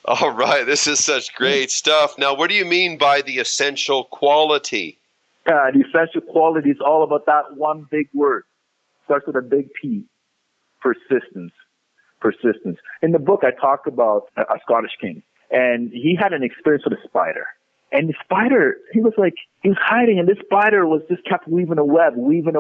All right, this is such great stuff. Now, what do you mean by the essential quality? The essential quality is all about that one big word. Starts with a big P. Persistence. Persistence. In the book, I talk about a Scottish king, and he had an experience with a spider. And the spider, he was hiding, and this spider was just kept weaving a web,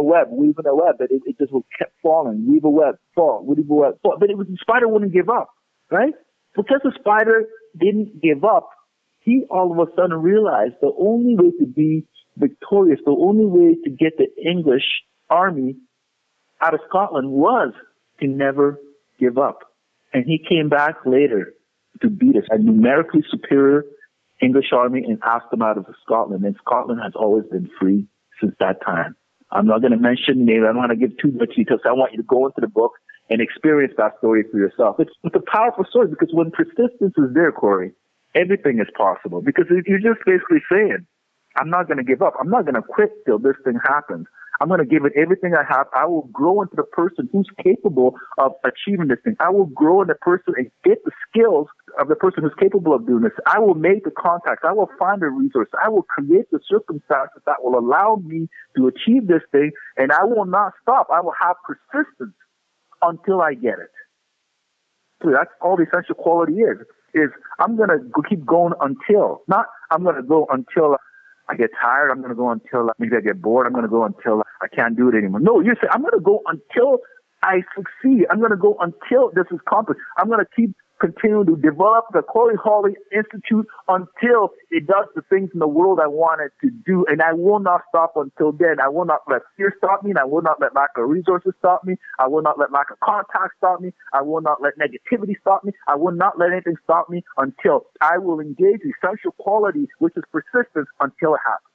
but it just kept falling, weave a web, fall, weave a web, fall. But the spider wouldn't give up, right? Because the spider didn't give up, he all of a sudden realized the only way to be victorious, the only way to get the English army out of Scotland was to never give up. And he came back later to beat us, a numerically superior English army, and asked them out of Scotland. And Scotland has always been free since that time. I'm not going to mention names. I don't want to give too much details. I want you to go into the book and experience that story for yourself. It's a powerful story because when persistence is there, Corey, everything is possible. Because you're just basically saying, I'm not going to give up. I'm not going to quit till this thing happens. I'm going to give it everything I have. I will grow into the person who's capable of achieving this thing. I will grow in the person and get the skills of the person who's capable of doing this. I will make the contacts. I will find the resources. I will create the circumstances that will allow me to achieve this thing, and I will not stop. I will have persistence until I get it. So that's all the essential quality is I'm going to keep going until, not I'm going to go until I get tired. I'm going to go until maybe I get bored. I'm going to go until I can't do it anymore. No, you're saying I'm going to go until I succeed. I'm going to go until this is accomplished. I'm going to keep continuing to develop the Corey Hawley Institute until it does the things in the world I want it to do. And I will not stop until then. I will not let fear stop me, and I will not let lack of resources stop me. I will not let lack of contact stop me. I will not let negativity stop me. I will not let anything stop me until I will engage the essential quality, which is persistence, until it happens.